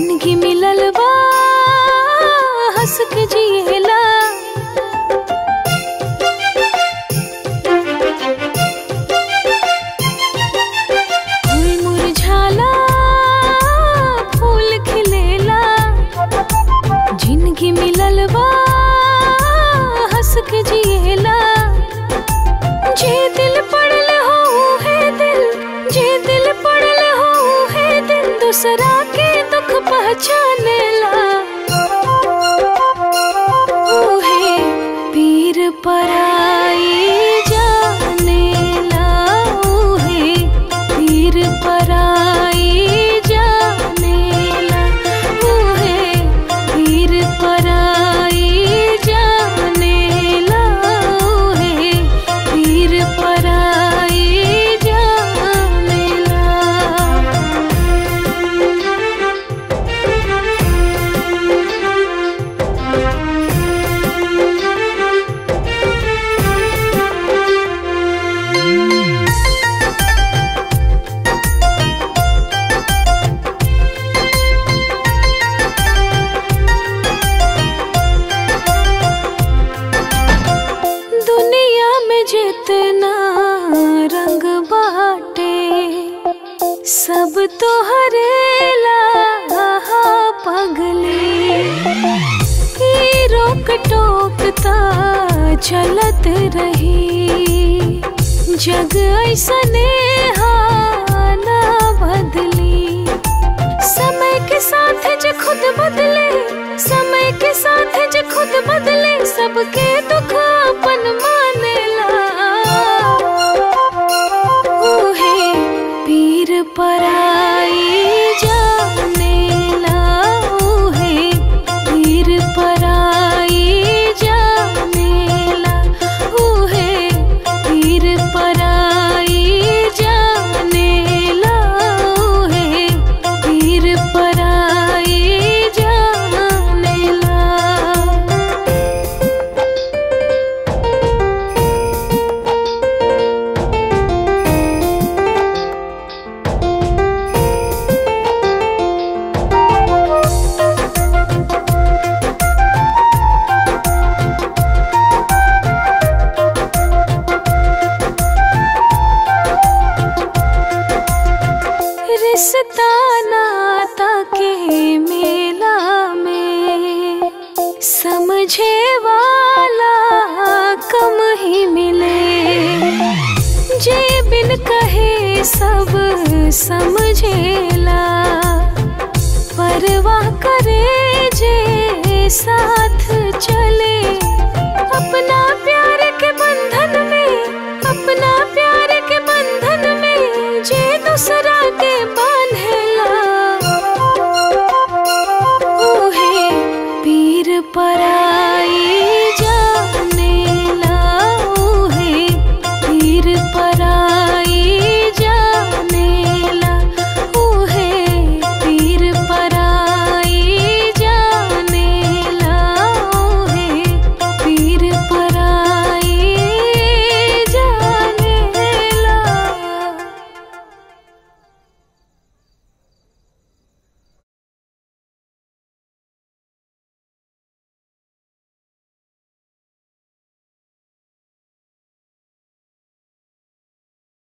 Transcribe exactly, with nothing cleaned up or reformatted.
जिंदगी मिलल बा हंस के जिएला, फूल मुरझाला फूल खिलेला। जिंदगी मिलल बा हंस के जिएला, जे दिल पड़ल हो है दिल, जे दिल पड़ल हो है दिल, दूसरा के दुख पहचानेला। ओहे पीर पराई जानेला, ओहे पीर पराई जानेला, ओहे पीर पराई जानेला, ओहे पीर पराई जानेला। दुनिया में जितना रंग बाटे सब तो हरेला पगली, ई रोक टोकता चलत रही, जग ऐसने ना बदली। समय के साथ जो खुद बदले, समय के साथ जो खुद बदले, सबके दुख अपन मानेला। ओहे पीर पराई जानेला, ओहे पीर पराई जानेला, ओहे पीर पराई जानेला, ओहे पीर पराई जानेला। रिश्ता नाता के मेला में समझे वाला कम ही मिले, जे बिन कहे सब समझेला, परवाह करे जे साथ चले। अपना प्यार के बंधन में, अपना प्यार के बंधन में, जे दूसरा के बांधेला। ओहे पीर पराई